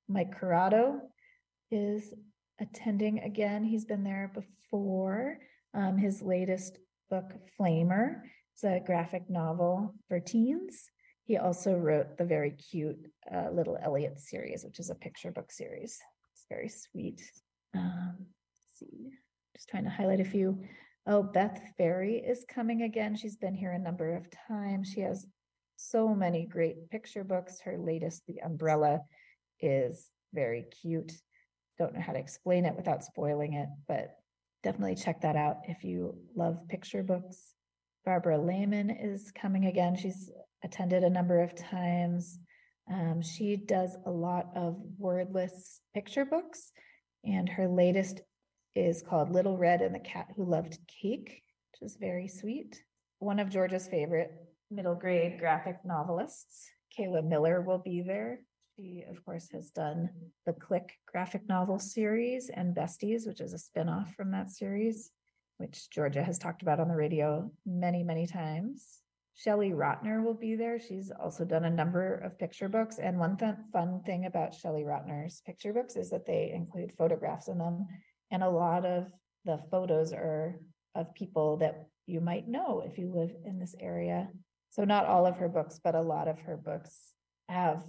Mike Corrado is attending again. He's been there before. His latest book, Flamer, is a graphic novel for teens. He also wrote the very cute Little Elliot series, which is a picture book series. It's very sweet. Let's see, just trying to highlight a few. Oh, Beth Ferry is coming again. She's been here a number of times. She has so many great picture books. Her latest, The Umbrella, is very cute. Don't know how to explain it without spoiling it, but definitely check that out if you love picture books. Barbara Lehman is coming again. She's attended a number of times. She does a lot of wordless picture books, and her latest is called Little Red and the Cat Who Loved Cake, which is very sweet. One of Georgia's favorite middle grade graphic novelists, Kayla Miller, will be there. She, of course, has done the Click graphic novel series and Besties, which is a spinoff from that series, which Georgia has talked about on the radio many, many times. Shelley Rotner will be there. She's also done a number of picture books. And one fun thing about Shelley Rotner's picture books is that they include photographs in them. And a lot of the photos are of people that you might know if you live in this area. So not all of her books, but a lot of her books have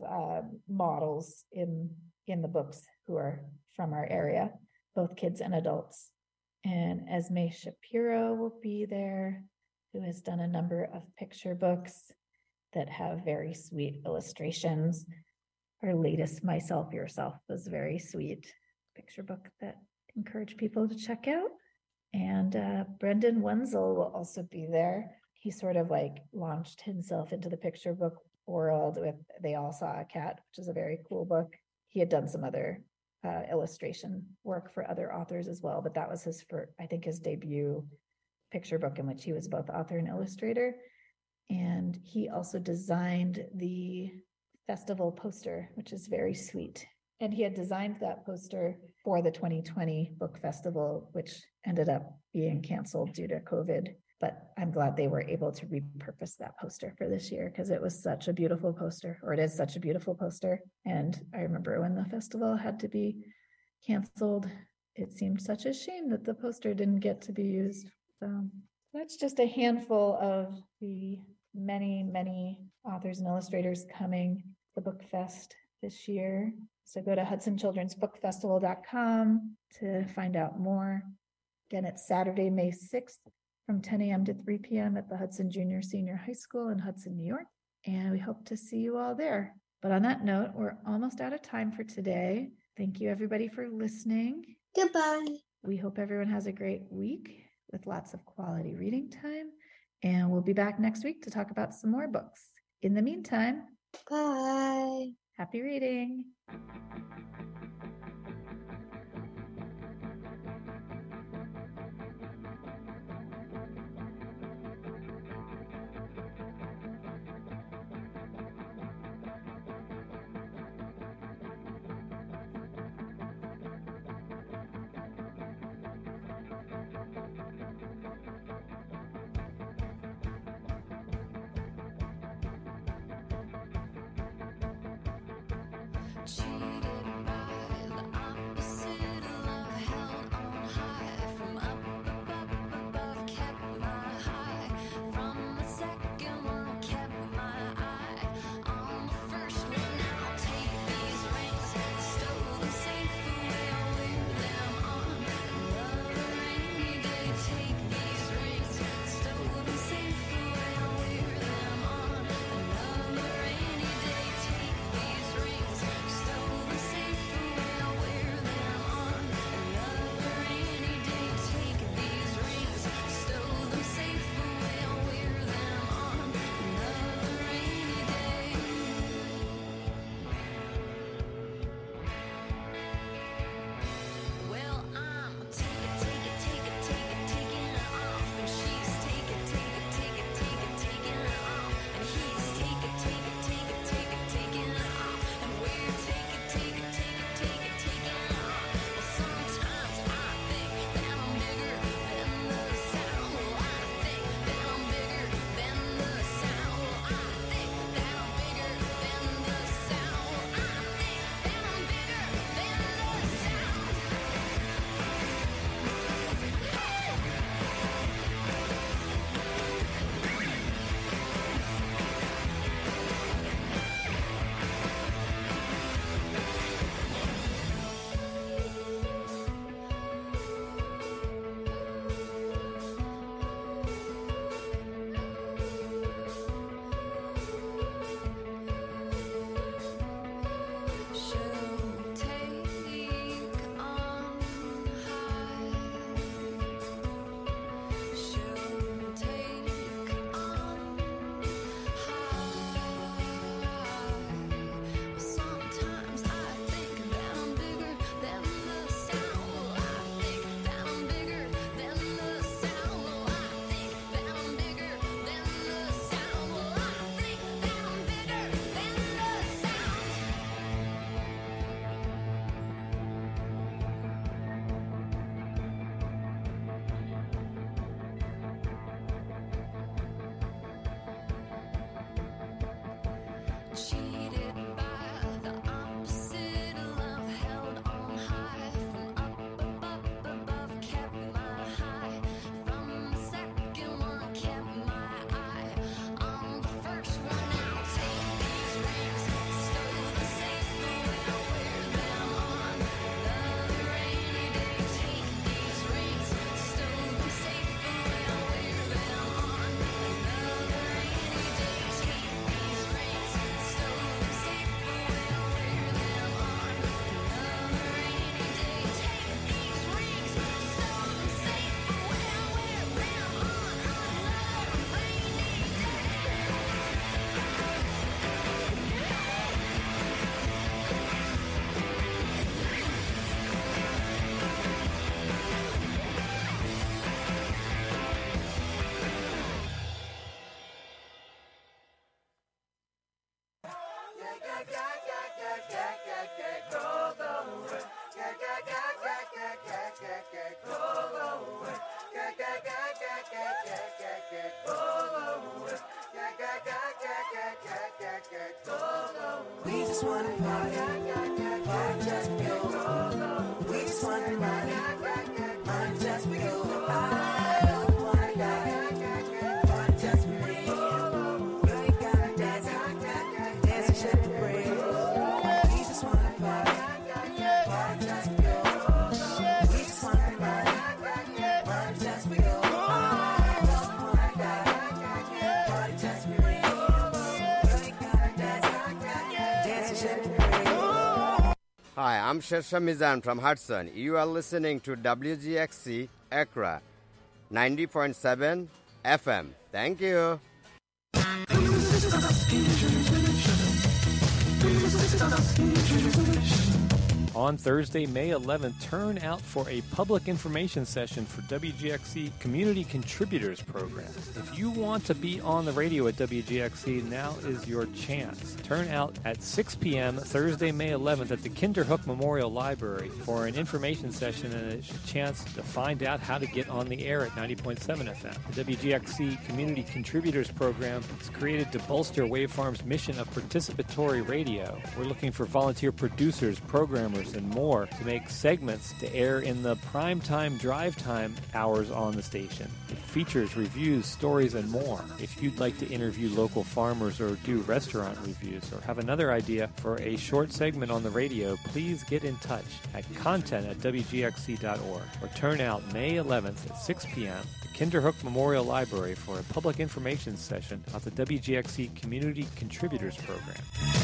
models in the books who are from our area, both kids and adults. And Esme Shapiro will be there, who has done a number of picture books that have very sweet illustrations. Her latest, Myself, Yourself, was a very sweet picture book that encourage people to check out. And Brendan Wenzel will also be there. He sort of like launched himself into the picture book world with They All Saw a Cat, which is a very cool book. He had done some other illustration work for other authors as well, but that was his debut picture book in which he was both author and illustrator. And he also designed the festival poster, which is very sweet. And he had designed that poster for the 2020 book festival, which ended up being canceled due to COVID. But I'm glad they were able to repurpose that poster for this year because it was such a beautiful poster, or it is such a beautiful poster. And I remember when the festival had to be canceled, it seemed such a shame that the poster didn't get to be used. So that's just a handful of the many, many authors and illustrators coming to Book Fest this year. So go to hudsonchildrensbookfestival.com to find out more. Again, it's Saturday, May 6th from 10 a.m. to 3 p.m. at the Hudson Junior Senior High School in Hudson, New York. And we hope to see you all there. But on that note, we're almost out of time for today. Thank you, everybody, for listening. Goodbye. We hope everyone has a great week with lots of quality reading time. And we'll be back next week to talk about some more books. In the meantime, bye. Happy reading. Cheated by cheated by the opposite love, held on high from up above, kept my high from the second one, kept my eye on the first one. I'll take these rings, stow them safe the way I wear them on another rainy day. Take these rings, stow them safe the way I wear them on another rainy day. Take these rings, stow them safe the way I wear them on another rainy day. Take these rings, stow them safe the way I wear them on another rainy We just wanna party, party just for you. We just wanna money, money just for you. I don't wanna die, party just for me. You ain't gotta dance, dance and shake the bread. We just wanna party, party just for you. We just wanna money, money just for you. I don't wanna die, party just for me. You ain't gotta dance, dance and shake the bread. Hi, I'm Shersha Mizan from Hudson. You are listening to WGXC Accra 90.7 FM. Thank you. On Thursday, May 11th, turn out for a public information session for WGXC Community Contributors Program. If you want to be on the radio at WGXC, now is your chance. Turn out at 6 p.m. Thursday, May 11th at the Kinderhook Memorial Library for an information session and a chance to find out how to get on the air at 90.7 FM. The WGXC Community Contributors Program is created to bolster Wavefarm's mission of participatory radio. We're looking for volunteer producers, programmers, and more to make segments to air in the primetime drive time hours on the station. It features reviews, stories, and more. If you'd like to interview local farmers or do restaurant reviews or have another idea for a short segment on the radio, please get in touch at content@wgxc.org or turn out May 11th at 6 p.m. at the Kinderhook Memorial Library for a public information session about the WGXC Community Contributors Program.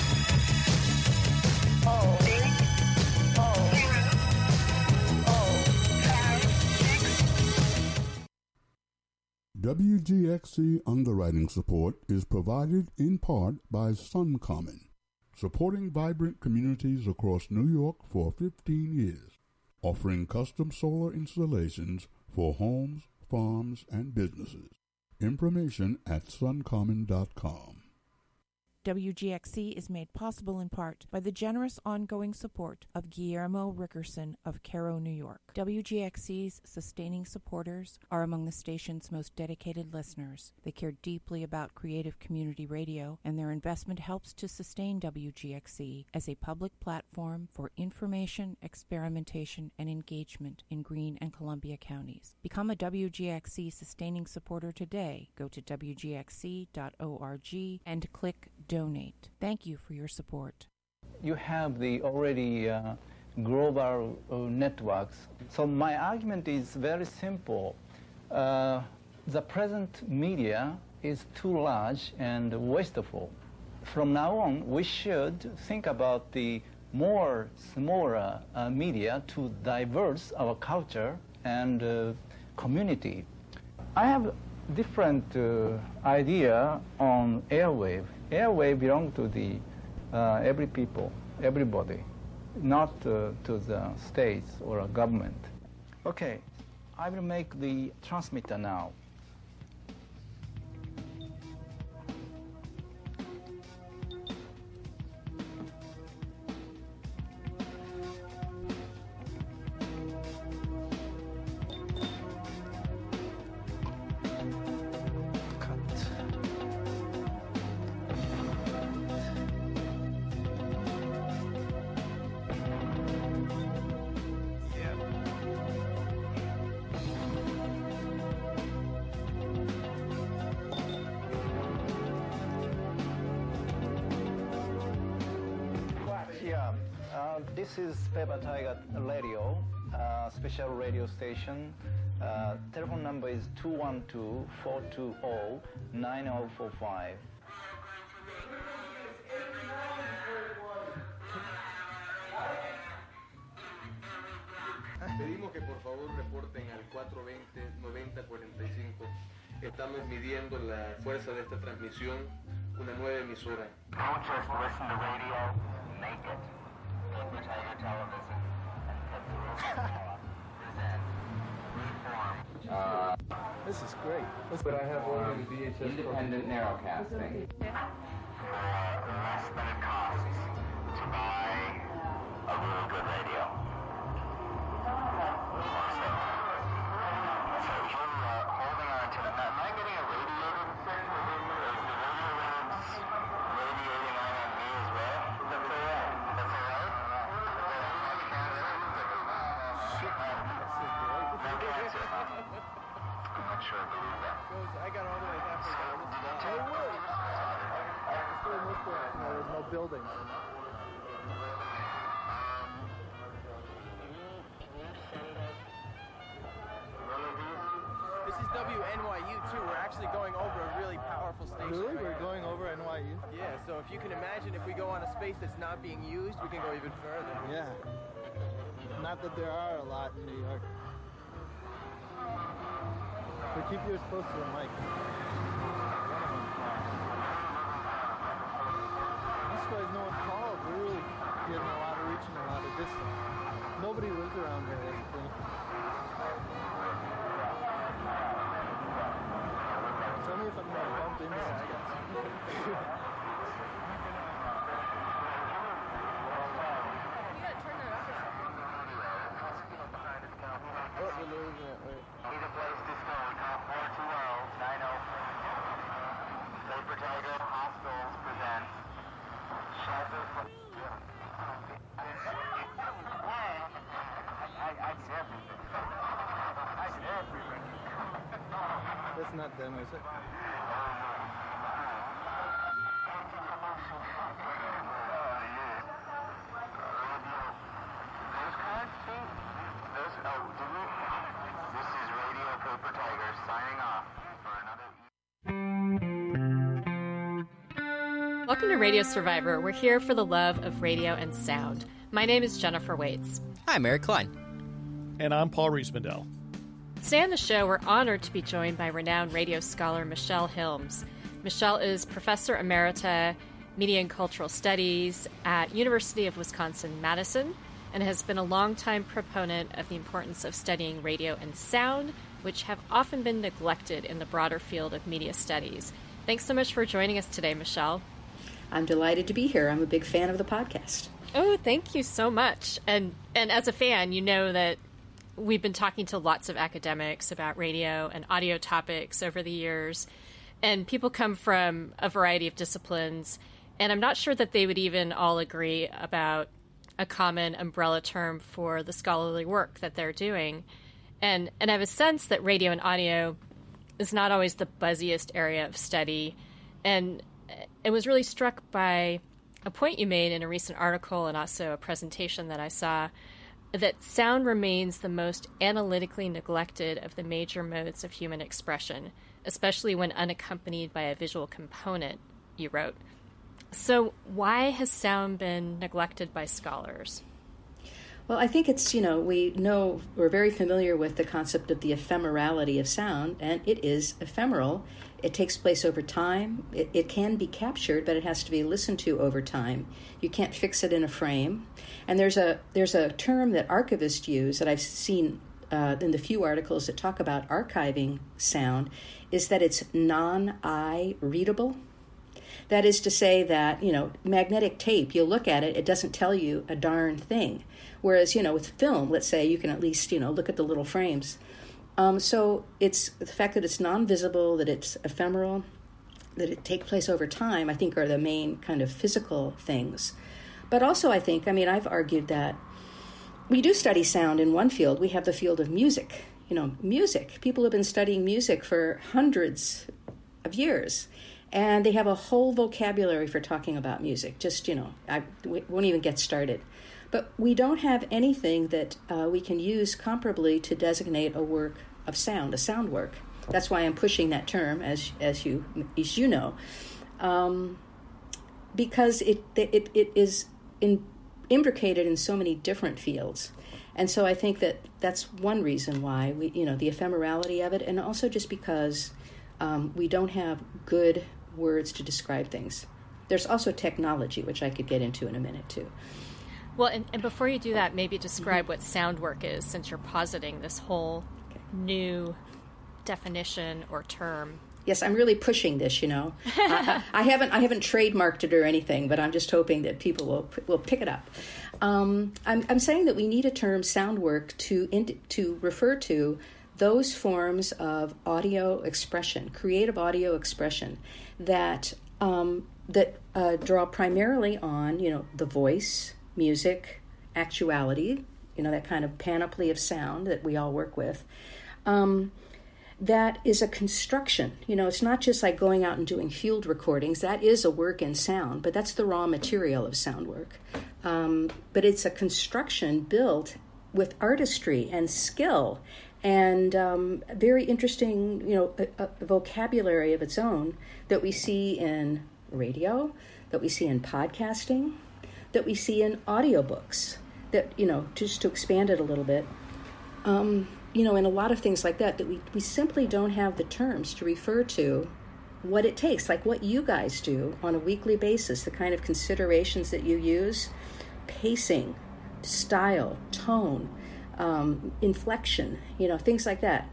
WGXC underwriting support is provided in part by SunCommon, supporting vibrant communities across New York for 15 years, offering custom solar installations for homes, farms, and businesses. Information at suncommon.com. WGXC is made possible in part by the generous ongoing support of Guillermo Rickerson of Cairo, New York. WGXC's sustaining supporters are among the station's most dedicated listeners. They care deeply about creative community radio, and their investment helps to sustain WGXC as a public platform for information, experimentation, and engagement in Greene and Columbia counties. Become a WGXC sustaining supporter today. Go to WGXC.org and click Donate. Thank you for your support. You have the already global networks. So my argument is very simple. The present media is too large and wasteful. From now on, we should think about the more smaller media to diverse our culture and community. I have different idea on airwave. Airwave belong to the every people, everybody, not to the states or a government. Okay, I will make the transmitter now. This is Paper Tiger Radio, special radio station. Telephone number is 212-420-9045. Pedimos que por favor reporten al 420-9045. Estamos midiendo la fuerza de esta transmisión, una nueva emisora. Don't just listen to radio, make it. Paper Tiger Television and Tetsuo presents Reform. This is great. But I have one of the VHS Independent narrowcasting. Less than it costs to buy a really good radio. So here we are holding on to them. Am I getting irradiated? Is the radio waves radiating on me as well? That's all right. That's all right? No cancer, huh? I'm not sure I believe that. I got all the way halfway down. There's no buildings. This is WNYU too. We're actually going over a really powerful station. Really? right We're now. going over NYU? Yeah, so if you can imagine, if we go on a space that's not being used, we can go even further. Yeah. Not that there are a lot in New York. But keep yours close to the mic. I'm surprised no one called. We're really getting a lot of reach and a lot of distance. Nobody lives around here, that's the thing. Tell me if I'm gonna bump into some stuff. Oh, we're losing it. Wait. Need a place to go. Call 420-90. Paper Tiger Hospitals presents Shelter for... I did everything. I did everything. That's not them, is it? This is Radio Paper Tiger signing off for another... Welcome to Radio Survivor. We're here for the love of radio and sound. My name is Jennifer Waits. Hi, Mary Klein. And I'm Paul Riesmandel. Today on the show, we're honored to be joined by renowned radio scholar Michelle Hilms. Michelle is Professor Emerita, Media and Cultural Studies at University of Wisconsin-Madison, and has been a longtime proponent of the importance of studying radio and sound, which have often been neglected in the broader field of media studies. Thanks so much for joining us today, Michelle. I'm delighted to be here. I'm a big fan of the podcast. Oh, thank you so much. And as a fan, you know that we've been talking to lots of academics about radio and audio topics over the years, and people come from a variety of disciplines, and I'm not sure that they would even all agree about a common umbrella term for the scholarly work that they're doing. And I have a sense that radio and audio is not always the buzziest area of study. And I was really struck by a point you made in a recent article and also a presentation that I saw, that sound remains the most analytically neglected of the major modes of human expression, especially when unaccompanied by a visual component, you wrote. So why has sound been neglected by scholars? Well, I think it's, we're very familiar with the concept of the ephemerality of sound, and it is ephemeral. It takes place over time. It can be captured, but it has to be listened to over time. You can't fix it in a frame. And there's a term that archivists use that I've seen in the few articles that talk about archiving sound, is that it's non-eye readable. That is to say that, magnetic tape, you look at it, it doesn't tell you a darn thing. Whereas, with film, let's say, you can at least, look at the little frames. So it's the fact that it's non-visible, that it's ephemeral, that it takes place over time, I think are the main kind of physical things. But also I think, I've argued that we do study sound in one field. We have the field of music. Music. People have been studying music for hundreds of years. And they have a whole vocabulary for talking about music. Just, I won't even get started. But we don't have anything that we can use comparably to designate a work of sound, a sound work. That's why I'm pushing that term, as you know, because it is imbricated in so many different fields. And so I think that that's one reason why we, the ephemerality of it, and also just because we don't have good words to describe things. There's also technology, which I could get into in a minute too. Well, and before you do that, maybe describe what sound work is, since you're positing this whole new definition or term. Yes, I'm really pushing this, I haven't trademarked it or anything, but I'm just hoping that people will pick it up. I'm saying that we need a term, sound work, to refer to those forms of audio expression, creative audio expression, that draw primarily on, the voice, music, actuality, that kind of panoply of sound that we all work with. That is a construction. It's not just like going out and doing field recordings. That is a work in sound, but that's the raw material of sound work. But it's a construction built with artistry and skill and very interesting, a vocabulary of its own that we see in radio, that we see in podcasting, that we see in audiobooks, that, just to expand it a little bit, and a lot of things like that we simply don't have the terms to refer to what it takes, like what you guys do on a weekly basis, the kind of considerations that you use, pacing, style, tone, inflection, things like that.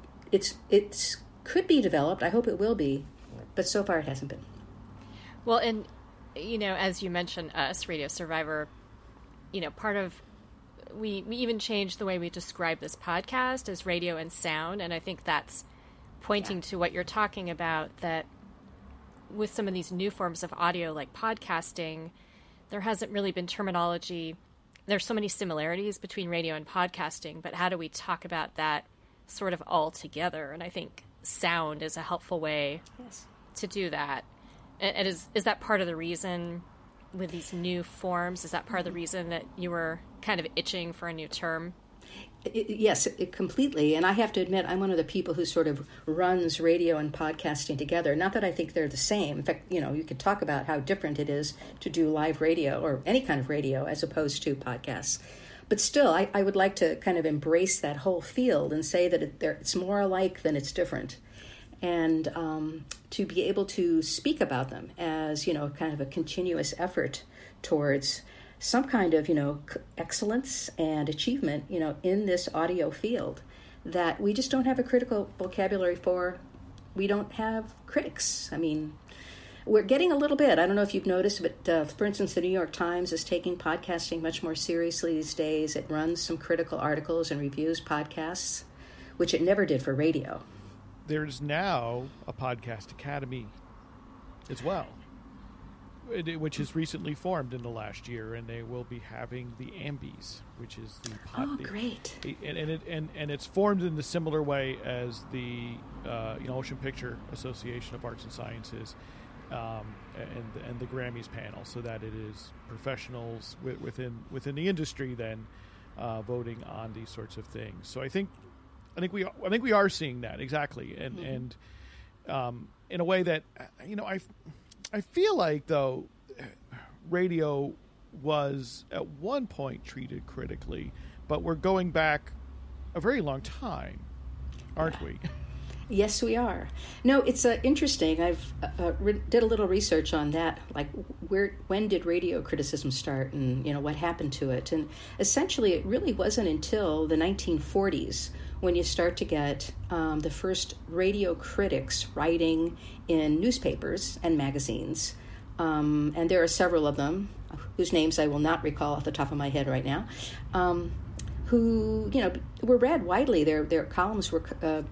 It's could be developed. I hope it will be, but so far it hasn't been. Well, and, as you mentioned, us, Radio Survivor, part of, we even changed the way we describe this podcast as radio and sound, and I think that's pointing to what you're talking about, that with some of these new forms of audio like podcasting, there hasn't really been terminology. There's so many similarities between radio and podcasting, but how do we talk about that sort of all together? And I think sound is a helpful way to do that. And is that part of the reason with these new forms? Is that part of the reason that you were kind of itching for a new term? Yes, completely. And I have to admit, I'm one of the people who sort of runs radio and podcasting together. Not that I think they're the same. In fact, you could talk about how different it is to do live radio or any kind of radio as opposed to podcasts. But still, I would like to kind of embrace that whole field and say that it's more alike than it's different. And to be able to speak about them as, kind of a continuous effort towards some kind of, excellence and achievement, in this audio field that we just don't have a critical vocabulary for. We don't have critics. I mean, we're getting a little bit. I don't know if you've noticed, but for instance, the New York Times is taking podcasting much more seriously these days. It runs some critical articles and reviews podcasts, which it never did for radio. There's now a podcast academy as well, which is recently formed in the last year, and they will be having the AMBIES, which is the great, and it's formed in the similar way as the Motion Picture Association of Arts and Sciences, and the Grammys panel, so that it is professionals within the industry then voting on these sorts of things. So I think we are seeing that exactly, and in a way that I feel like, though, radio was at one point treated critically, but we're going back a very long time, aren't we? Yes, we are. No, it's interesting. I've did a little research on that, like when did radio criticism start, and what happened to it. And essentially, it really wasn't until the 1940s when you start to get the first radio critics writing in newspapers and magazines. And there are several of them, whose names I will not recall off the top of my head right now, who were read widely. Their columns were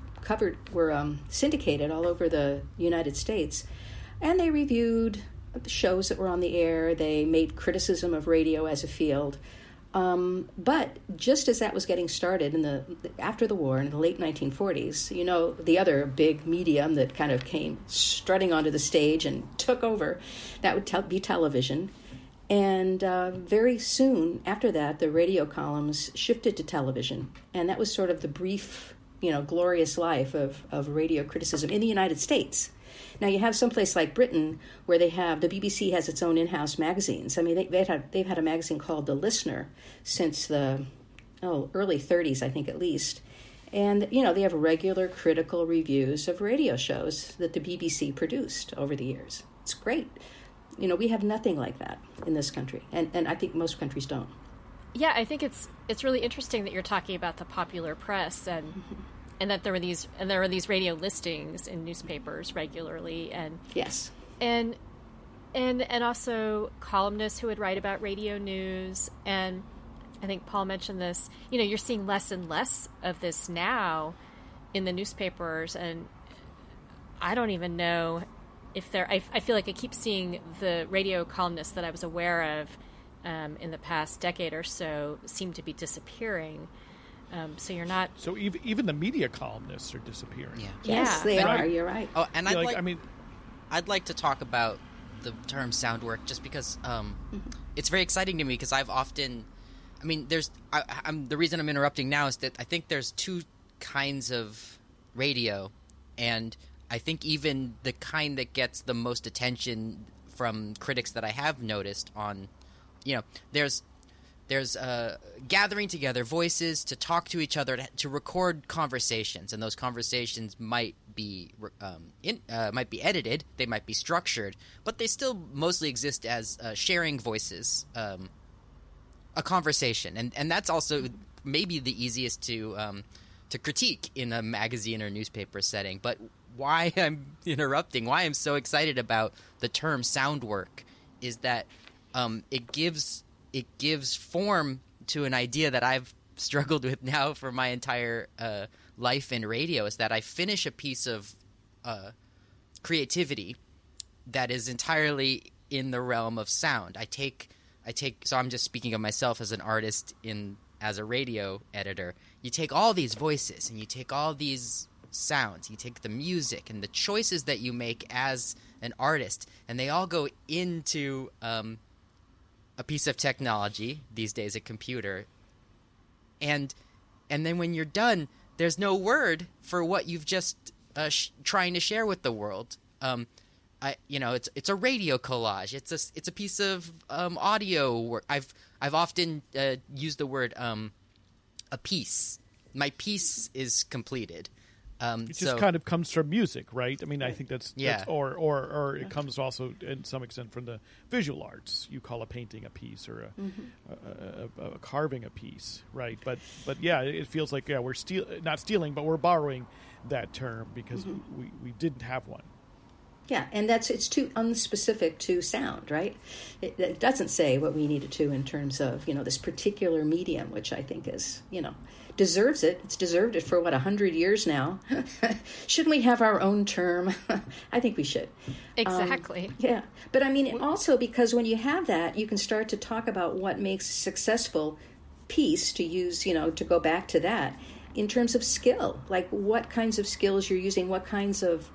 syndicated all over the United States, and they reviewed the shows that were on the air. They made criticism of radio as a field. But just as that was getting started after the war in the late 1940s, the other big medium that kind of came strutting onto the stage and took over, that would be television. And very soon after that, the radio columns shifted to television. And that was sort of the brief, glorious life of radio criticism in the United States. Now, you have someplace like Britain where the BBC has its own in-house magazines. I mean, they've had a magazine called The Listener since the early 30s, I think, at least. And, they have regular critical reviews of radio shows that the BBC produced over the years. It's great. We have nothing like that in this country, and I think most countries don't. Yeah, I think it's really interesting that you're talking about the popular press and that there were these radio listings in newspapers regularly, and yes, and also columnists who would write about radio news. And I think Paul mentioned this. You're seeing less and less of this now in the newspapers, and I don't even know if I feel like I keep seeing the radio columnists that I was aware of in the past decade or so seem to be disappearing. So you're not. So even the media columnists are disappearing. Yeah. Yes, they are. You're right. Oh, and I'd like to talk about the term sound work just because it's very exciting to me, because I've often, the reason I'm interrupting now is that I think there's two kinds of radio, and I think even the kind that gets the most attention from critics that I have noticed on, there's gathering together voices to talk to each other, to record conversations, and those conversations might be edited, they might be structured, but they still mostly exist as sharing voices, a conversation, and that's also maybe the easiest to critique in a magazine or newspaper setting. But why I'm interrupting, why I'm so excited about the term sound work, is that it gives form to an idea that I've struggled with now for my entire life in radio, is that I finish a piece of creativity that is entirely in the realm of sound. So I'm just speaking of myself as an artist as a radio editor. You take all these voices and you take all these sounds, you take the music and the choices that you make as an artist, and they all go into a piece of technology, these days a computer, and then when you're done, there's no word for what you've just trying to share with the world. It's a radio collage. It's a piece of audio work. I've often used the word a piece. My piece is completed. It just kind of comes from music, right? I mean, I think that's or it comes also in some extent from the visual arts. You call a painting a piece, or a carving a piece, right? But yeah, it feels like we're not stealing, but we're borrowing that term because we didn't have one. Yeah, and it's too unspecific to sound, right? It doesn't say what we needed to in terms of this particular medium, which I think is deserves it. It's deserved it for 100 years now. Shouldn't we have our own term? I think we should. Exactly. Yeah, but I mean also because when you have that, you can start to talk about what makes a successful piece, to use to go back to that in terms of skill, like what kinds of skills you're using, what kinds of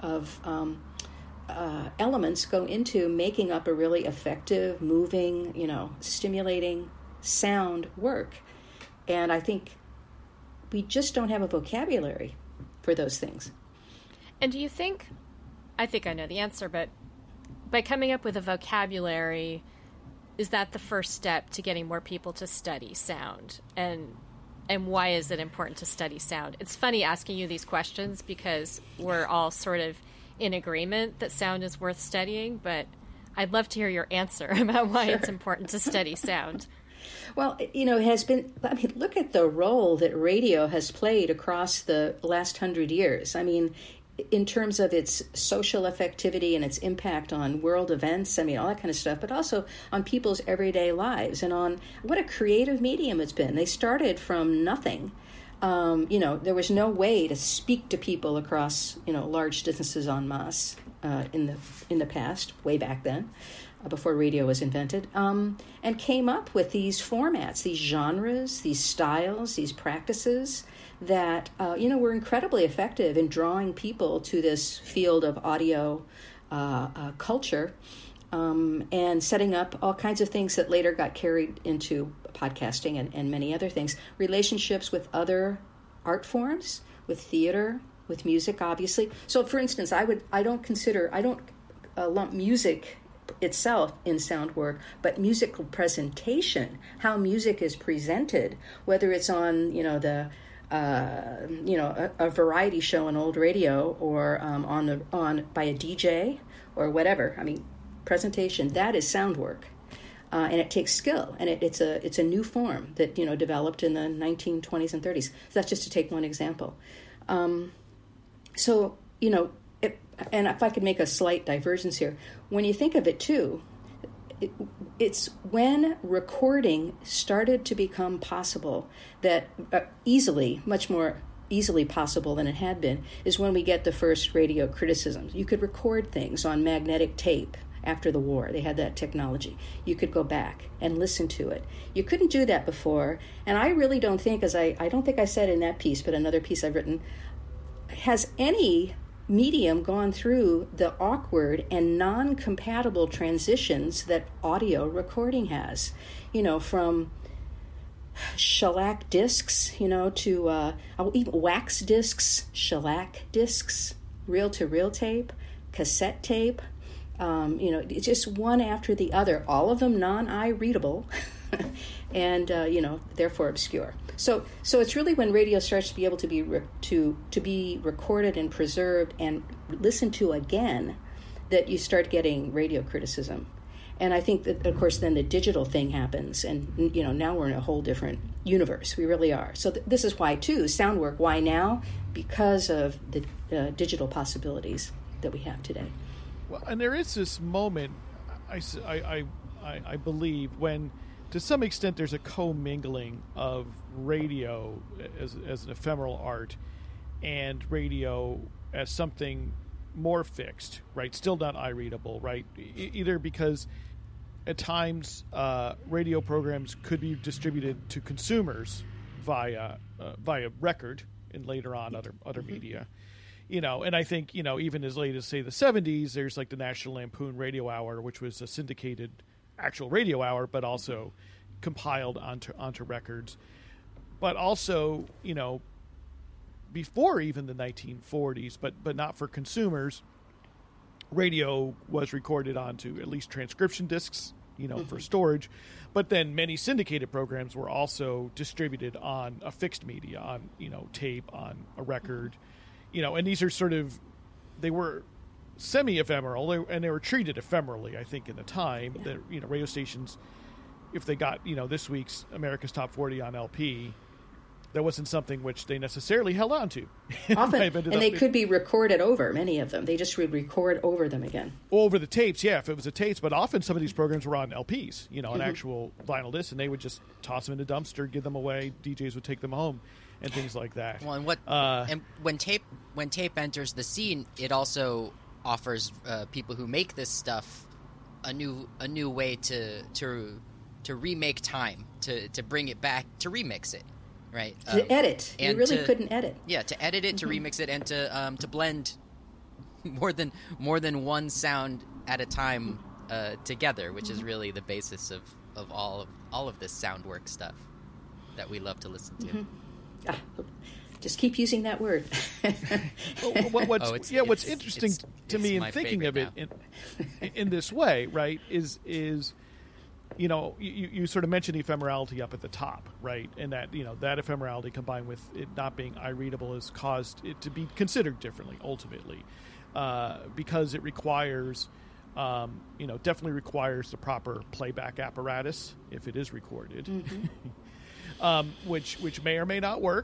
elements go into making up a really effective, moving, stimulating sound work. And I think we just don't have a vocabulary for those things. And do you think, I think I know the answer, but by coming up with a vocabulary, is that the first step to getting more people to study sound? And why is it important to study sound? It's funny asking you these questions because we're all sort of in agreement that sound is worth studying, but I'd love to hear your answer about why it's important to study sound. Well, it has been, look at the role that radio has played across the last 100 years. I mean, in terms of its social effectivity and its impact on world events, all that kind of stuff, but also on people's everyday lives and on what a creative medium it's been. They started from nothing. There was no way to speak to people across, large distances en masse in the past, way back then, before radio was invented, and came up with these formats, these genres, these styles, these practices that, were incredibly effective in drawing people to this field of audio culture. and setting up all kinds of things that later got carried into podcasting and many other things. Relationships with other art forms, with theater, with music, obviously. So, for instance, I don't lump music itself in sound work, but musical presentation, how music is presented, whether it's on a variety show on old radio or on by a DJ or whatever. I mean, presentation, that is sound work. And it takes skill, and it's a new form that developed in the 1920s and 30s. So that's just to take one example. And if I could make a slight divergence here, when you think of it too, it's when recording started to become possible, that much more easily possible than it had been, is when we get the first radio criticisms. You could record things on magnetic tape. After the war, they had that technology. You could go back and listen to it. You couldn't do that before. And I really don't think, I don't think I said in that piece, but another piece I've written, has any medium gone through the awkward and non-compatible transitions that audio recording has. From shellac discs, to even wax discs, shellac discs, reel-to-reel tape, cassette tape. It's just one after the other, all of them non-eye readable, and therefore obscure. So it's really when radio starts to be able to be recorded and preserved and listened to again that you start getting radio criticism. And I think that, of course, then the digital thing happens, and now we're in a whole different universe. We really are. So this is why too, sound work. Why now? Because of the digital possibilities that we have today. Well, and there is this moment, I believe, when to some extent there's a commingling of radio as an ephemeral art and radio as something more fixed, right? Still not eye-readable, right? Either because at times radio programs could be distributed to consumers via record and later on other media. And I think, even as late as, say, the 70s, there's like the National Lampoon Radio Hour, which was a syndicated actual radio hour, but also compiled onto records. But also, before even the 1940s, but not for consumers, radio was recorded onto at least transcription discs, for storage. But then many syndicated programs were also distributed on a fixed media, on, tape, on a record. And these are they were semi-ephemeral, and they were treated ephemerally, I think, in the time. That radio stations, if they got, this week's America's Top 40 on LP, that wasn't something which they necessarily held on to. Often, and they could be recorded over, many of them. They just would record over them again. Over the tapes, yeah, if it was a tapes. But often some of these programs were on LPs, an actual vinyl disc, and they would just toss them in the dumpster, give them away. DJs would take them home. And things like that. Well, and when tape enters the scene, it also offers people who make this stuff a new way to remake time, to bring it back, to remix it, right? To edit, you really couldn't edit. Yeah, to edit it, to remix it, and to blend more than one sound at a time together, which is really the basis of all of this sound work stuff that we love to listen to. Just keep using that word. What's interesting to me in thinking of it in this way, right, is you sort of mentioned ephemerality up at the top, right, and that that ephemerality combined with it not being eye-readable has caused it to be considered differently ultimately, because it requires, definitely requires the proper playback apparatus if it is recorded. Mm-hmm. Which may or may not work,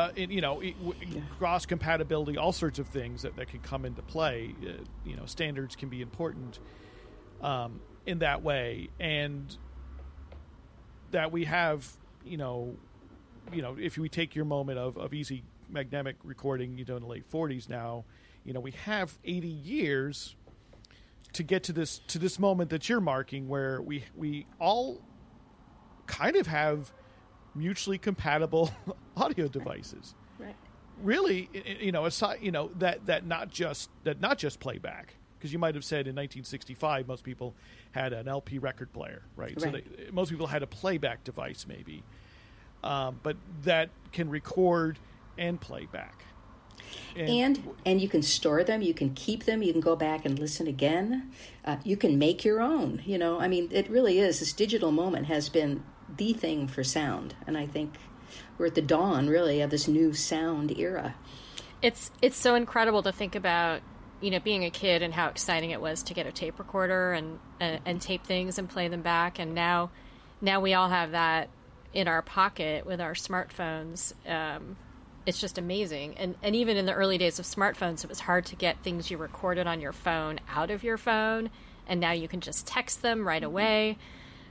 cross compatibility, all sorts of things that can come into play. Standards can be important in that way, and that we have, if we take your moment of easy magnetic recording, in the late 40s now, we have 80 years to get to this moment that you're marking, where we all kind of have mutually compatible audio devices, right? Really, aside, that not just playback, because you might have said in 1965 most people had an LP record player, right? So most people had a playback device maybe, but that can record and play back. And you can store them, you can keep them, you can go back and listen again. You can make your own, I mean, it really is. This digital moment has been the thing for sound. And I think we're at the dawn, really, of this new sound era. It's so incredible to think about, being a kid and how exciting it was to get a tape recorder and tape things and play them back. And now we all have that in our pocket with our smartphones. It's just amazing. And even in the early days of smartphones, it was hard to get things you recorded on your phone out of your phone. And now you can just text them right away.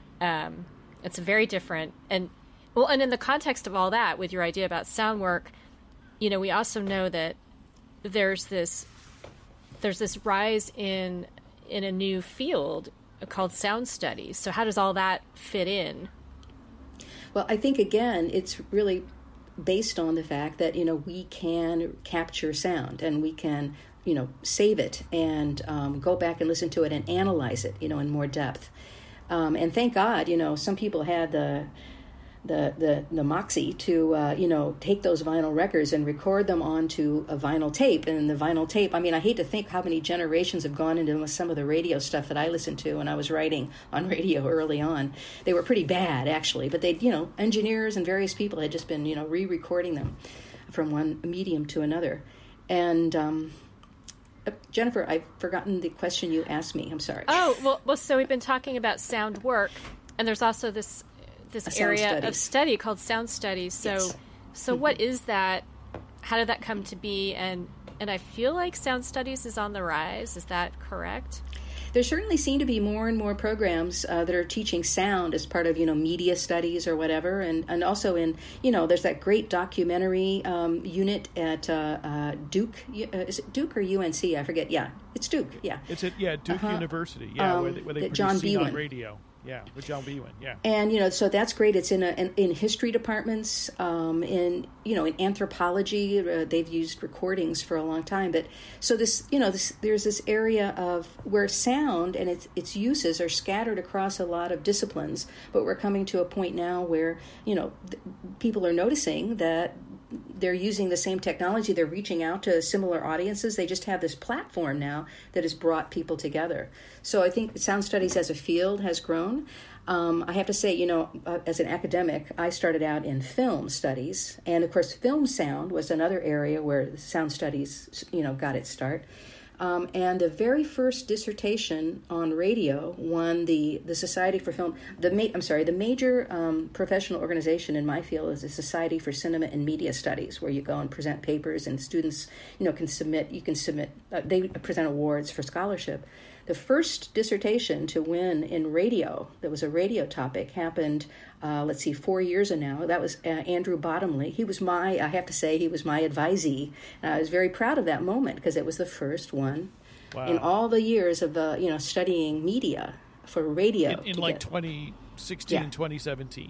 It's very different. And in the context of all that, with your idea about sound work, we also know that there's this rise in a new field called sound studies. So how does all that fit in? Well, I think, again, it's really based on the fact that, we can capture sound and we can, save it and go back and listen to it and analyze it, in more depth. And thank God, some people had the moxie to, take those vinyl records and record them onto a vinyl tape. And the vinyl tape, I mean, I hate to think how many generations have gone into some of the radio stuff that I listened to when I was writing on radio early on. They were pretty bad, actually, but they, engineers and various people had just been, re-recording them from one medium to another. And Jennifer, I've forgotten the question you asked me. I'm sorry. Oh, well, so we've been talking about sound work, and there's also this area of study called sound studies. So what is that? How did that come to be? And I feel like sound studies is on the rise. Is that correct? There certainly seem to be more and more programs that are teaching sound as part of, media studies or whatever. And also in, there's that great documentary unit at Duke. Is it Duke or UNC? I forget. Yeah, it's Duke. Yeah. It's at Duke University. Yeah, where they produce John Scene on Biewen. Radio. Yeah, with John Biewen, yeah. And, so that's great. It's in history departments, in anthropology. They've used recordings for a long time. But so there's this area of where sound and its uses are scattered across a lot of disciplines. But we're coming to a point now where, people are noticing that they're using the same technology. They're reaching out to similar audiences. They just have this platform now that has brought people together. So I think sound studies as a field has grown. I have to say, as an academic, I started out in film studies. And, of course, film sound was another area where sound studies, got its start. And the very first dissertation on radio won the Society for Film. The major professional organization in my field is the Society for Cinema and Media Studies, where you go and present papers, and students, can submit. They present awards for scholarship. The first dissertation to win in radio, that was a radio topic, happened, 4 years ago now. That was Andrew Bottomley. He was my advisee. I was very proud of that moment because it was the first one in all the years of, studying media for radio. In like 2016 and 2017.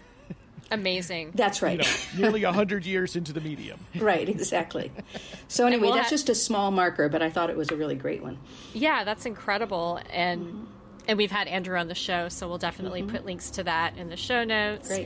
Amazing. That's right. Nearly 100 years into the medium. Right, exactly. So anyway, that's just a small marker, but I thought it was a really great one. Yeah, that's incredible. And we've had Andrew on the show, so we'll definitely put links to that in the show notes. Great.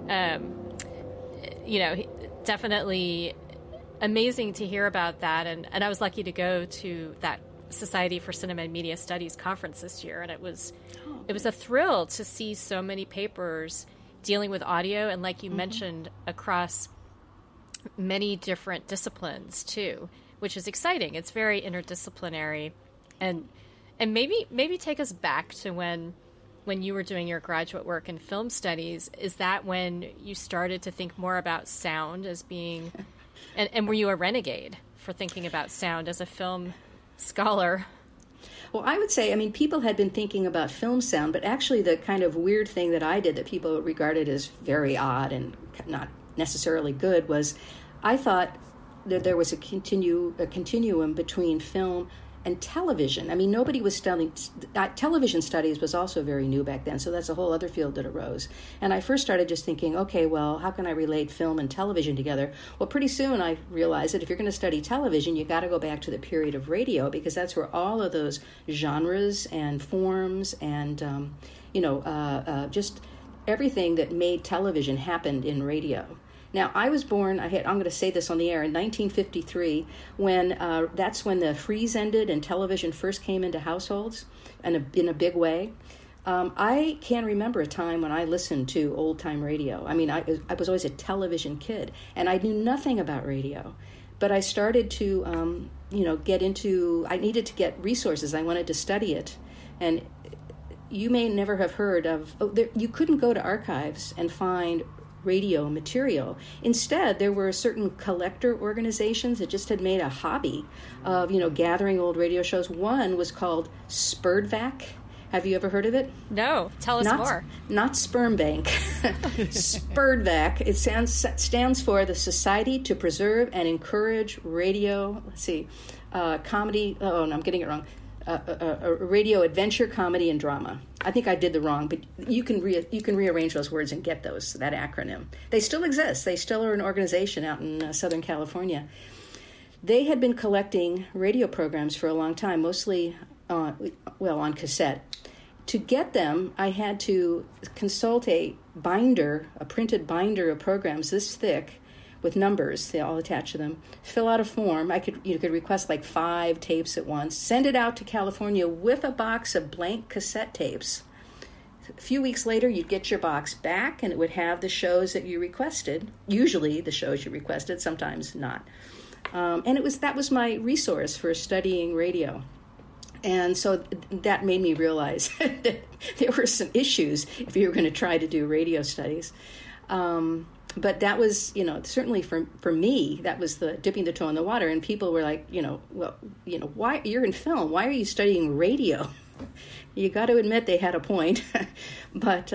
Definitely amazing to hear about that. And I was lucky to go to that Society for Cinema and Media Studies conference this year, and it was a thrill to see so many papers dealing with audio, and like you mentioned, across many different disciplines too, which is exciting. It's very interdisciplinary, and maybe take us back to when you were doing your graduate work in film studies. Is that when you started to think more about sound as being, and were you a renegade for thinking about sound as a film scholar? Well, I would say, people had been thinking about film sound, but actually the kind of weird thing that I did that people regarded as very odd and not necessarily good was I thought that there was a continuum between film and television. I mean, nobody was studying, television studies was also very new back then, so that's a whole other field that arose. And I first started just thinking, okay, well, how can I relate film and television together? Well, pretty soon I realized that if you're going to study television, you got to go back to the period of radio, because that's where all of those genres and forms and, just everything that made television happened in radio. Now, I was born, I'm going to say this on the air, in 1953, when that's when the freeze ended and television first came into households in a big way. I can remember a time when I listened to old-time radio. I mean, I was always a television kid, and I knew nothing about radio. But I started to, get into, I needed to get resources. I wanted to study it. And you may never have heard of, you couldn't go to archives and find radio material. Instead, there were certain collector organizations that just had made a hobby of, gathering old radio shows. One was called Spurdvac. Have you ever heard of it? No. Tell us more. Not Sperm Bank. Spurdvac. It stands for the Society to Preserve and Encourage Radio, comedy. Oh, no, I'm getting it wrong. Radio adventure, comedy, and drama. I think I did the wrong, but you can rearrange those words and get that acronym. They still exist. They still are an organization out in Southern California. They had been collecting radio programs for a long time, mostly on cassette. To get them, I had to consult a printed binder of programs this thick, with numbers, they all attached to them, fill out a form. You could request like 5 tapes at once, send it out to California with a box of blank cassette tapes. A few weeks later, you'd get your box back, and it would have the shows that you requested, usually the shows you requested, sometimes not. And that was my resource for studying radio. And so that made me realize that there were some issues if you were going to try to do radio studies. But that was, certainly for me, that was the dipping the toe in the water. And people were like, why you're in film? Why are you studying radio? You got to admit they had a point. But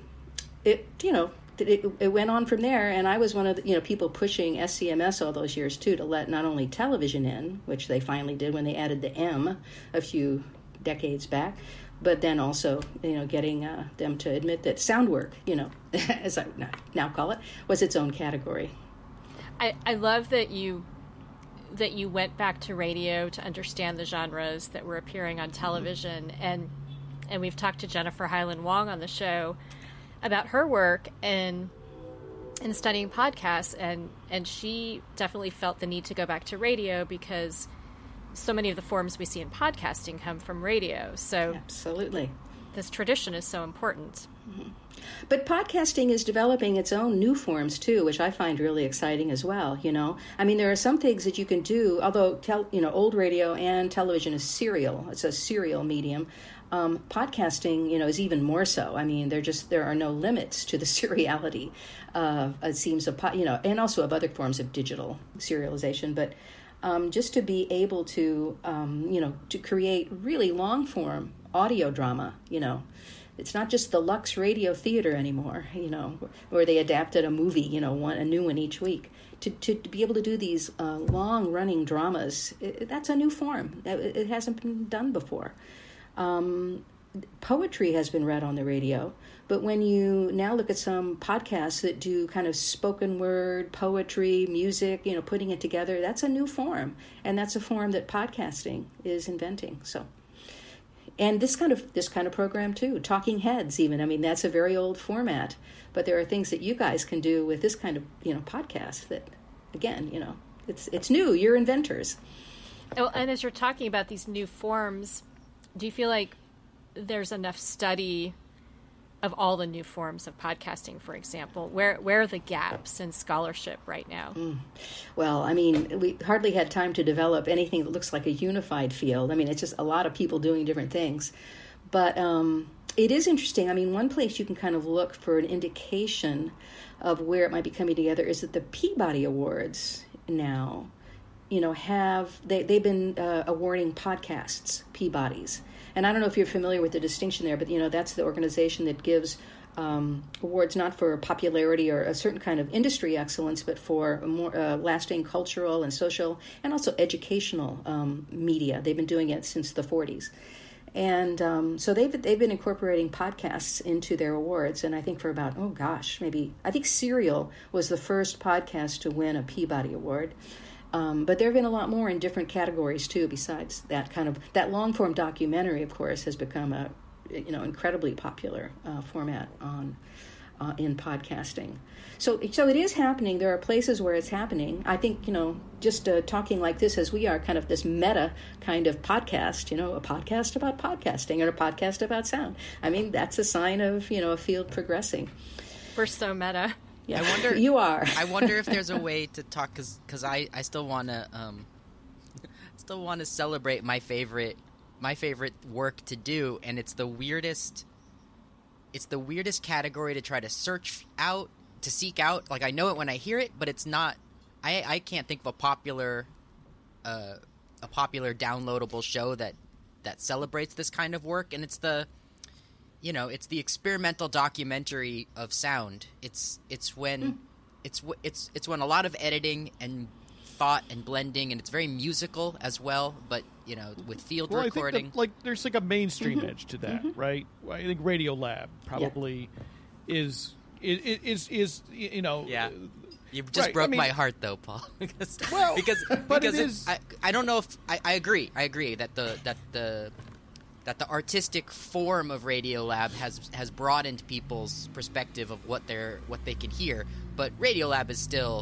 it went on from there. And I was one of the people pushing SCMS all those years too, to let not only television in, which they finally did when they added the M a few decades back, but then also, getting them to admit that sound work, as I now call it, was its own category. I love that you went back to radio to understand the genres that were appearing on television, and we've talked to Jennifer Highland Wong on the show about her work in studying podcasts, and she definitely felt the need to go back to radio because so many of the forms we see in podcasting come from radio. So absolutely, this tradition is so important. Mm-hmm. But podcasting is developing its own new forms too, which I find really exciting as well. I mean, there are some things that you can do. Although old radio and television is serial; it's a serial medium. Podcasting, is even more so. I mean, there are no limits to the seriality. It seems and also of other forms of digital serialization, but. Just to be able to, to create really long-form audio drama, It's not just the Lux Radio Theater anymore, where they adapted a movie, a new one each week. To be able to do these long-running dramas, that's a new form. It hasn't been done before. Poetry has been read on the radio, but when you now look at some podcasts that do kind of spoken word, poetry, music, putting it together, that's a new form. And that's a form that podcasting is inventing. So, and this kind of program too, Talking Heads even. I mean, that's a very old format, but there are things that you guys can do with this kind of, podcast that, again, it's new. You're inventors. Oh, and as you're talking about these new forms, do you feel like there's enough study of all the new forms of podcasting, for example? Where are the gaps in scholarship right now? Well, I mean, we hardly had time to develop anything that looks like a unified field. I mean, it's just a lot of people doing different things. But it is interesting. I mean, one place you can kind of look for an indication of where it might be coming together is that the Peabody Awards now, they've been awarding podcasts, Peabodys. And I don't know if you're familiar with the distinction there, but, that's the organization that gives awards not for popularity or a certain kind of industry excellence, but for more lasting cultural and social and also educational media. They've been doing it since the 40s. And so they've been incorporating podcasts into their awards, and I think for about, I think Serial was the first podcast to win a Peabody Award. But there have been a lot more in different categories too. Besides that long form documentary, of course, has become a incredibly popular format in podcasting. So it is happening. There are places where it's happening. I think, just talking like this as we are, kind of this meta kind of podcast, a podcast about podcasting or a podcast about sound. I mean, that's a sign of, a field progressing. We're so meta. Yeah, I wonder. You are. I wonder if there's a way to talk, because I still want to celebrate my favorite work to do, and it's the weirdest category to try to seek out. Like, I know it when I hear it, but it's not. I can't think of a popular downloadable show that celebrates this kind of work, and it's the experimental documentary of sound. It's when a lot of editing and thought and blending, and it's very musical as well, but with field recording. I think there's like a mainstream edge to that, right? I think Radiolab probably is. Yeah. You just broke my heart, though, Paul. because I don't know if I agree. I agree that the artistic form of Radiolab has broadened people's perspective of what they can hear, but Radiolab is still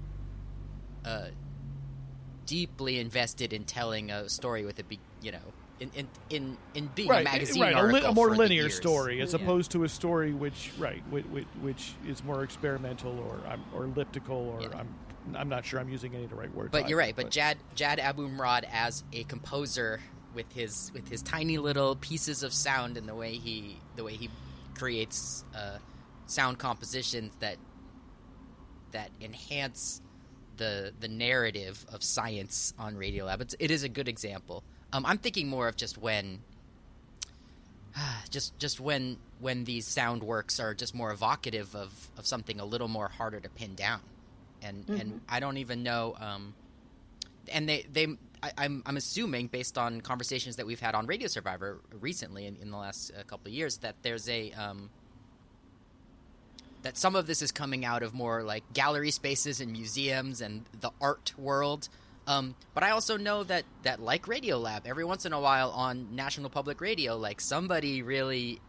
deeply invested in telling a story with in being a magazine article a more for linear the years. story as opposed to a story which is more experimental or elliptical or I'm not sure I'm using any of the right words. But you're right. But Jad Abumrad as a composer with his tiny little pieces of sound and the way he creates sound compositions that enhance the narrative of science on Radiolab. It is a good example. I'm thinking more of just when these sound works are just more evocative of something a little more harder to pin down, and I don't even know. And I'm assuming, based on conversations that we've had on Radio Survivor recently in the last couple of years, that there's that some of this is coming out of more like gallery spaces and museums and the art world. But I also know that like Radiolab, every once in a while on National Public Radio, like somebody really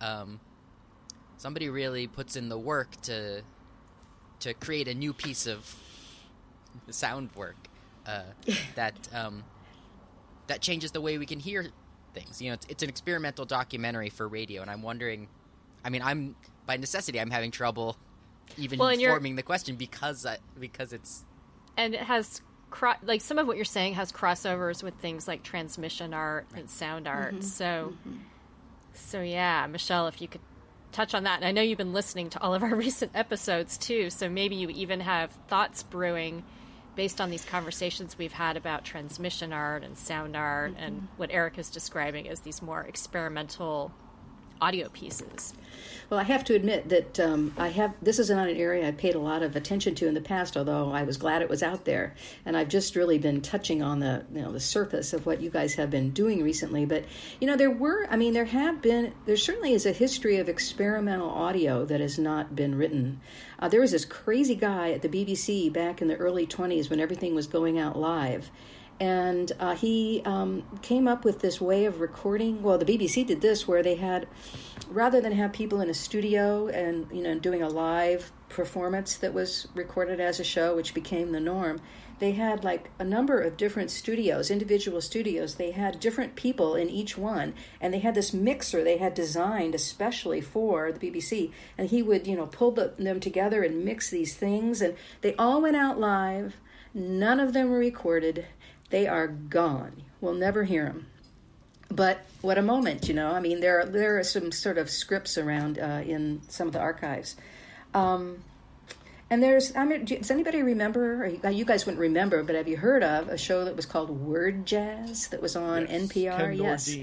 puts in the work to create a new piece of sound work that changes the way we can hear things. It's an experimental documentary for radio, and I'm wondering. I mean, by necessity, I'm having trouble even forming the question because it's and it has. Some of what you're saying has crossovers with things like transmission art and sound art. So yeah, Michelle, if you could touch on that. And I know you've been listening to all of our recent episodes too, so maybe you even have thoughts brewing based on these conversations we've had about transmission art and sound art and what Eric is describing as these more experimental audio pieces. Well, I have to admit that this is not an area I paid a lot of attention to in the past, although I was glad it was out there. And I've just really been touching on the surface of what you guys have been doing recently. But, there certainly is a history of experimental audio that has not been written. There was this crazy guy at the BBC back in the early 1920s when everything was going out live. And he came up with this way of recording. Well, the BBC did this where they had, rather than have people in a studio and doing a live performance that was recorded as a show, which became the norm, they had like a number of different studios, individual studios. They had different people in each one, and they had this mixer they had designed especially for the BBC. And he would, pull them together and mix these things, and they all went out live. None of them were recorded. They are gone. We'll never hear them. But what a moment, there are some sort of scripts around in some of the archives. And does anybody remember, or you guys wouldn't remember, but have you heard of a show that was called Word Jazz that was on NPR? Ken Nordine.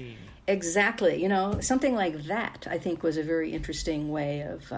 Exactly. Something like that, I think, was a very interesting way of,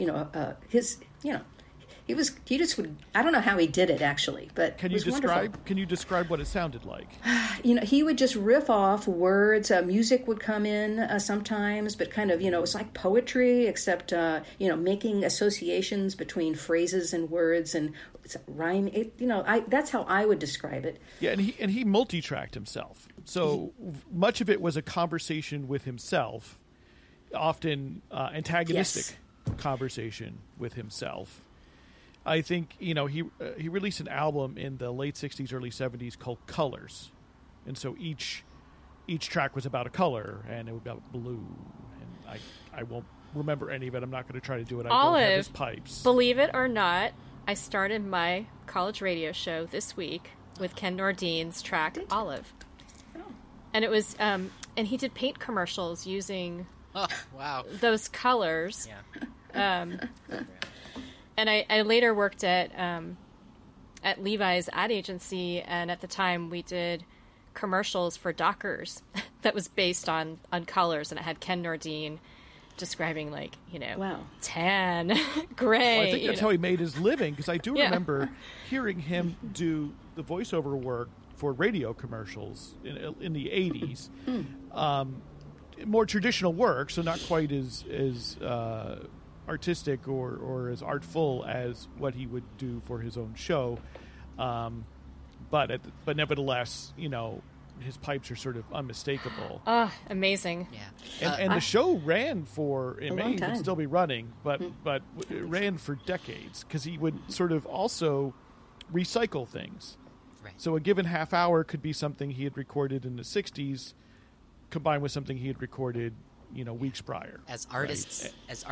he just would, I don't know how he did it actually, but Can it you was wonderful. describe what it sounded like? He would just riff off words. Music would come in sometimes, but kind of, it was like poetry, except, making associations between phrases and words and rhyme. That's how I would describe it. Yeah, and he multi-tracked himself. So much of it was a conversation with himself, often antagonistic conversation with himself. I think he released an album in the late '60s, early '70s called Colors, and so each track was about a color, and it was about blue. And I won't remember any of it. I'm not going to try to do it. I don't have his pipes. Believe it or not, I started my college radio show this week with Ken Nordine's track Olive, and it was and he did paint commercials using those colors. Yeah. And I later worked at Levi's ad agency, and at the time we did commercials for Dockers that was based on colors, and it had Ken Nordine describing tan, gray. Well, I think that's how he made his living, because I do remember hearing him do the voiceover work for radio commercials in the 80s. More traditional work, so not quite as artistic or as artful as what he would do for his own show, but nevertheless, his pipes are sort of unmistakable. Amazing! Yeah, and the show ran for it a may long even time. still be running, but it ran for decades because he would sort of also recycle things. Right. So a given half hour could be something he had recorded in the '60s, combined with something he had recorded weeks prior. As artists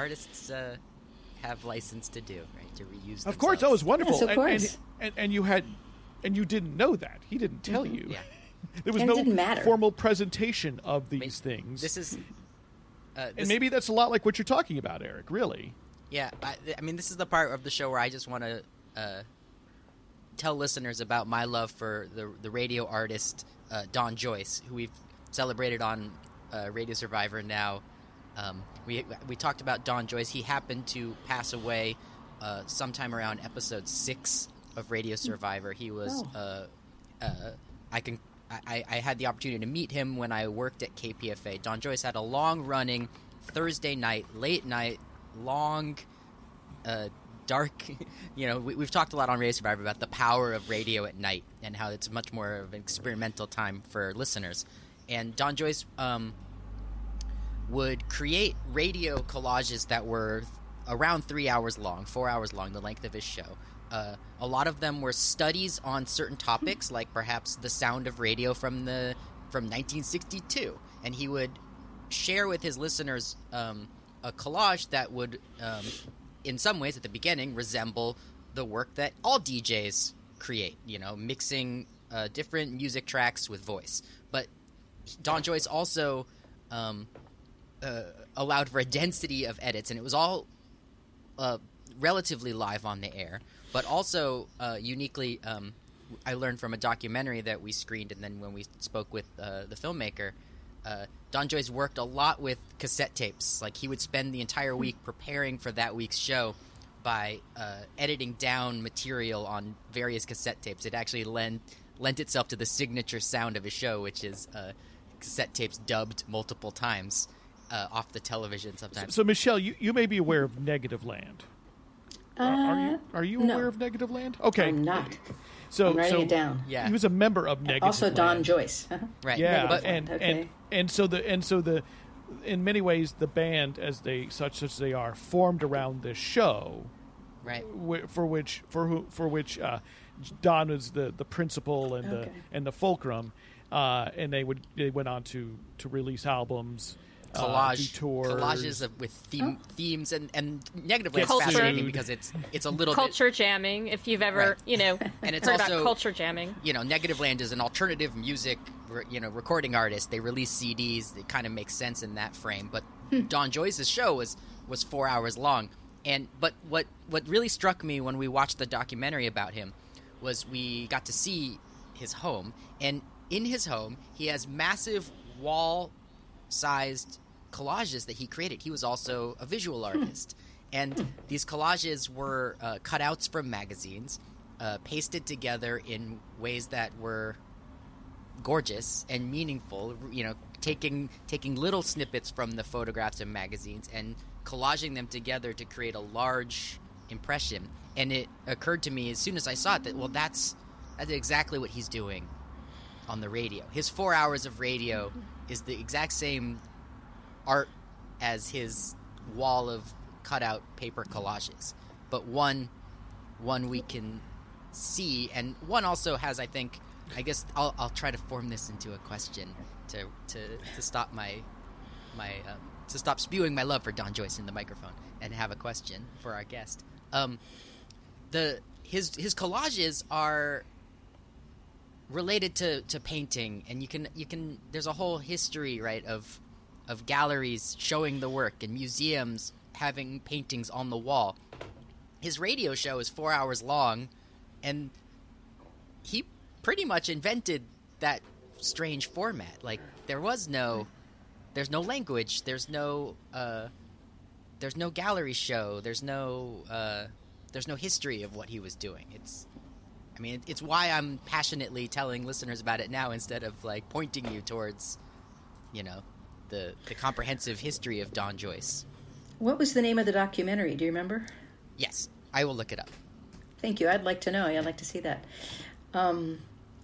have license to do, right? To reuse. Of course, that was wonderful. Yes, of course. And you didn't know that. He didn't tell you. Yeah. There was And it no didn't matter. formal presentation of these things. This is, and maybe that's a lot like what you're talking about, Eric. Really. Yeah, I mean, this is the part of the show where I just want to tell listeners about my love for the radio artist Don Joyce, who we've celebrated on Radio Survivor now. We talked about Don Joyce. He happened to pass away sometime around episode 6 of Radio Survivor. He was I had the opportunity to meet him when I worked at KPFA. Don Joyce had a long-running Thursday night, late night, long, dark. We've talked a lot on Radio Survivor about the power of radio at night and how it's much more of an experimental time for listeners. And Don Joyce would create radio collages that were around 3 hours long, 4 hours long, the length of his show. A lot of them were studies on certain topics, like perhaps the sound of radio from 1962, and he would share with his listeners a collage that would, in some ways, at the beginning, resemble the work that all DJs create. Mixing different music tracks with voice. But Don Joyce also allowed for a density of edits, and it was all relatively live on the air. But also, uniquely, I learned from a documentary that we screened, and then when we spoke with the filmmaker, Don Joyce worked a lot with cassette tapes. Like, he would spend the entire week preparing for that week's show by editing down material on various cassette tapes. It actually lent itself to the signature sound of his show, which is cassette tapes dubbed multiple times off the television sometimes. So Michelle, you may be aware of Negative Land. Are you no. aware of Negative Land? Okay, I'm not. So I'm writing it down. Yeah, he was a member of Negative Also, Land. Don Joyce. Right. Yeah, But, and so the in many ways the band as they are formed around this show, right? For which Don was the principal and the fulcrum, and they went on to release albums. Collages with themes and Negative Land is fascinating because it's a little culture jamming. If you've ever and it's heard also about culture jamming, Negative Land is an alternative music recording artist. They release CDs. It kind of makes sense in that frame. But Don Joyce's show was 4 hours long, but what really struck me when we watched the documentary about him was we got to see his home, and in his home he has massive wall sized collages that he created. He was also a visual artist. And these collages were cutouts from magazines, pasted together in ways that were gorgeous and meaningful, taking little snippets from the photographs and magazines and collaging them together to create a large impression. And it occurred to me as soon as I saw it that, well, that's exactly what he's doing on the radio. His 4 hours of radio is the exact same art as his wall of cutout paper collages, but one we can see, and one also has, I guess I'll try to form this into a question to stop to stop spewing my love for Don Joyce in the microphone, and have a question for our guest. His collages are related to painting, and you can there's a whole history, right, of galleries showing the work and museums having paintings on the wall. His radio show is 4 hours long, and he pretty much invented that strange format. Like, there's no language, there's no gallery show, there's no history of what he was doing. It's why I'm passionately telling listeners about it now instead of like pointing you towards, the comprehensive history of Don Joyce. What was the name of the documentary? Do you remember? Yes, I will look it up. Thank you. I'd like to know. I'd like to see that. Oh,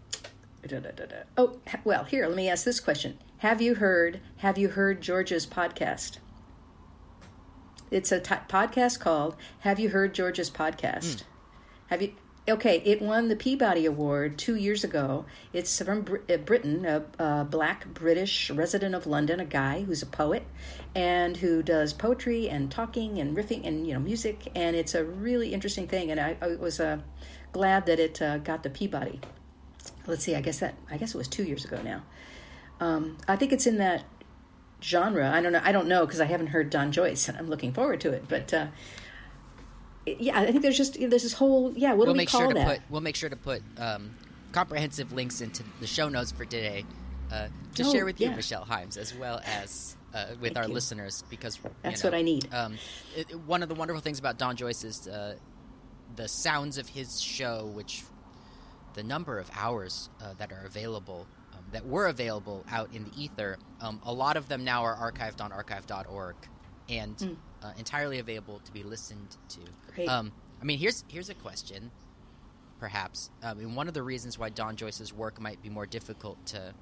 well, here, let me ask this question. Have you heard George's podcast? It's a podcast called Have You Heard George's Podcast? Have you? Okay, it won the Peabody Award 2 years ago. It's from Britain, a black British resident of London, a guy who's a poet and who does poetry and talking and riffing and music, and it's a really interesting thing. And I was glad that it got the Peabody. Let's see, I guess it was 2 years ago now. I think it's in that genre. I don't know because I haven't heard Don Joyce, and I'm looking forward to it, but. Yeah, I think there's this whole what do we call that? We'll make sure to put comprehensive links into the show notes for today to share with you, Michelle Himes, as well as with our listeners, because that's what I need. One of the wonderful things about Don Joyce is the sounds of his show, which the number of hours that are available, that were available out in the ether. A lot of them now are archived on archive.org and entirely available to be listened to. Great. Here's a question, perhaps. One of the reasons why Don Joyce's work might be more difficult to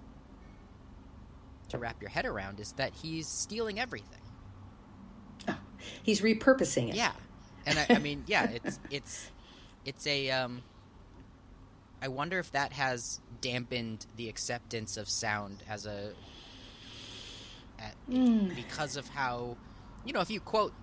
wrap your head around is that he's stealing everything. Oh, he's repurposing it. Yeah, and it's a. I wonder if that has dampened the acceptance of sound as because of how, if you quote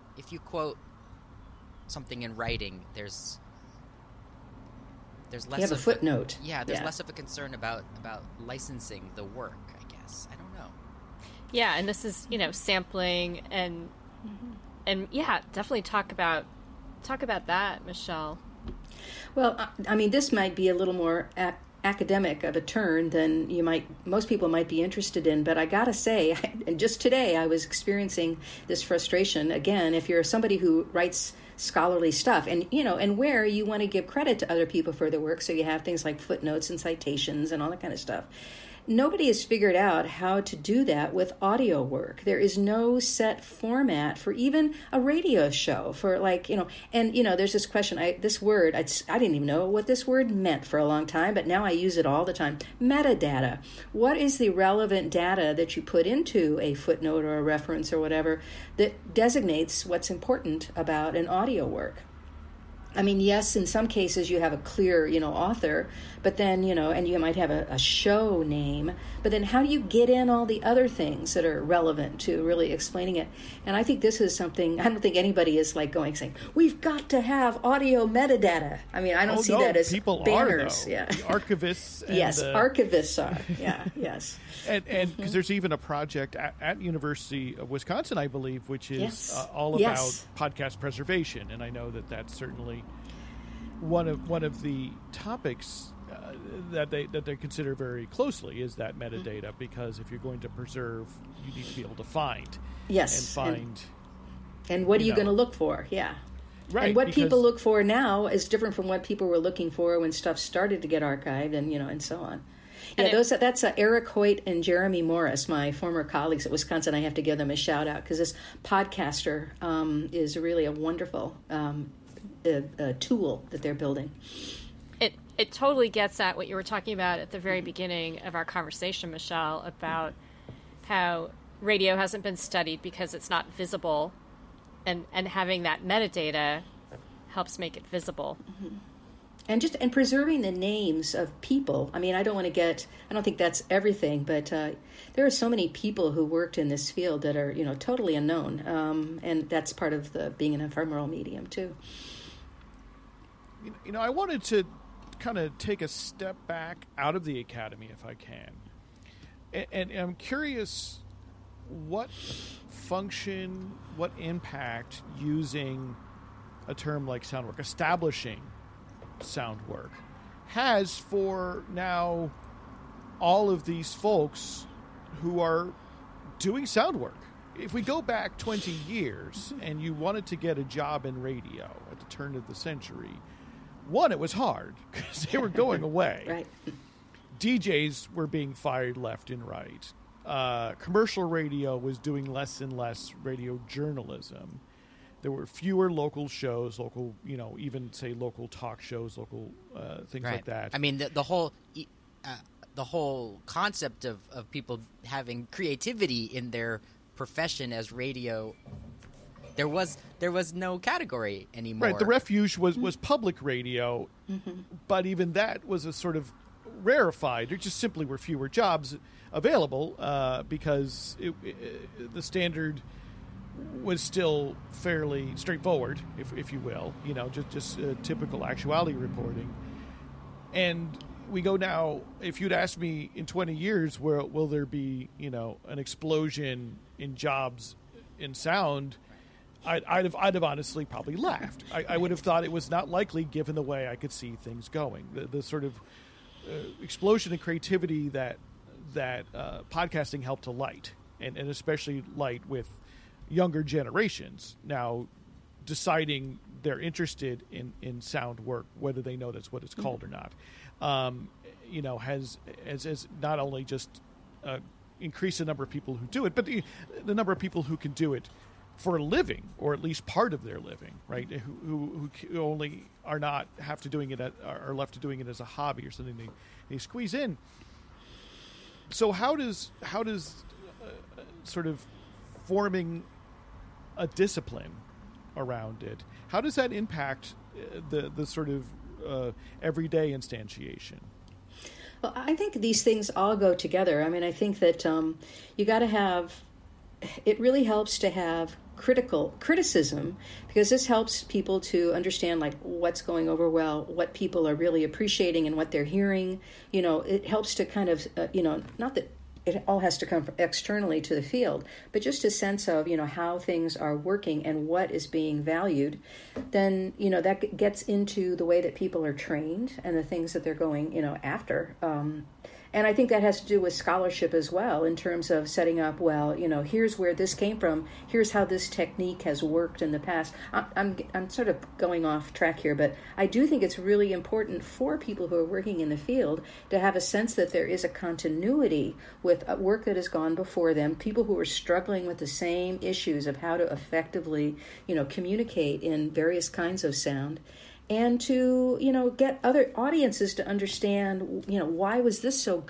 something in writing, there's less. You have a footnote. There's less of a concern about licensing the work, I guess. I don't know. Yeah, and this is sampling and definitely talk about that, Michelle. Well, this might be a little more academic of a turn than most people might be interested in, but I gotta say, just today I was experiencing this frustration again. If you're somebody who writes scholarly stuff, and where you want to give credit to other people for their work, so you have things like footnotes and citations and all that kind of stuff. Nobody has figured out how to do that with audio work. There is no set format for even a radio show for there's this question. I didn't even know what this word meant for a long time, but now I use it all the time. Metadata. What is the relevant data that you put into a footnote or a reference or whatever that designates what's important about an audio work? Yes, in some cases you have a clear, author, but then, and you might have a show name, but then how do you get in all the other things that are relevant to really explaining it? And I think this is something, I don't think anybody is saying, we've got to have audio metadata. I don't see that as people banners. Are, yeah. The archivists. And yes, archivists are. Yeah, yes. And because there's even a project at University of Wisconsin, I believe, which is all about podcast preservation. And I know that that's certainly one of the topics that they consider very closely is that metadata, because if you're going to preserve, you need to be able to find. Yes. And find. And what are you going to look for? Yeah. Right. And what because, people look for now is different from what people were looking for when stuff started to get archived, and and so on. Yeah, that's Eric Hoyt and Jeremy Morris, my former colleagues at Wisconsin. I have to give them a shout out because this podcaster is really a wonderful tool that they're building. It totally gets at what you were talking about at the very beginning of our conversation, Michelle, about how radio hasn't been studied because it's not visible, and having that metadata helps make it visible. Mm-hmm. And preserving the names of people. I mean, I don't think that's everything, but there are so many people who worked in this field that are, totally unknown. And that's part of being an ephemeral medium too. I wanted to kind of take a step back out of the academy if I can. And I'm curious what function, what impact using a term like sound work, establishing sound work, has for now all of these folks who are doing sound work. If we go back 20 years and you wanted to get a job in radio at the turn of the century, one, it was hard because they were going away. Right. DJs were being fired left and right. Commercial radio was doing less and less radio journalism. There were fewer local shows, even say local talk shows, local things like that. I mean, the whole concept of people having creativity in their profession as radio, there was no category anymore. Right. The refuge was public radio, but even that was a sort of rarefied. There just simply were fewer jobs available because the standard was still fairly straightforward, if you will, just typical actuality reporting. And we go now, if you'd asked me in 20 years, will there be, an explosion in jobs in sound, I'd have honestly probably laughed. I would have thought it was not likely given the way I could see things going. The sort of explosion in creativity that podcasting helped to light, and especially light with younger generations now deciding they're interested in sound work, whether they know that's what it's called or not, has not only just increased the number of people who do it, but the number of people who can do it for a living, or at least part of their living, right? Who only are left to doing it as a hobby or something they squeeze in. So how does sort of forming a discipline around it, how does that impact the sort of everyday instantiation? Well, I think these things all go together. I mean, I think that you got to have, it really helps to have criticism, because this helps people to understand like what's going over well, what people are really appreciating and what they're hearing. It helps to kind of, not that it all has to come externally to the field, but just a sense of, how things are working and what is being valued. Then, that gets into the way that people are trained and the things that they're going, after. And I think that has to do with scholarship as well, in terms of setting up, here's where this came from. Here's how this technique has worked in the past. I'm sort of going off track here, but I do think it's really important for people who are working in the field to have a sense that there is a continuity with work that has gone before them, people who are struggling with the same issues of how to effectively, communicate in various kinds of sound. And to, get other audiences to understand, why was this so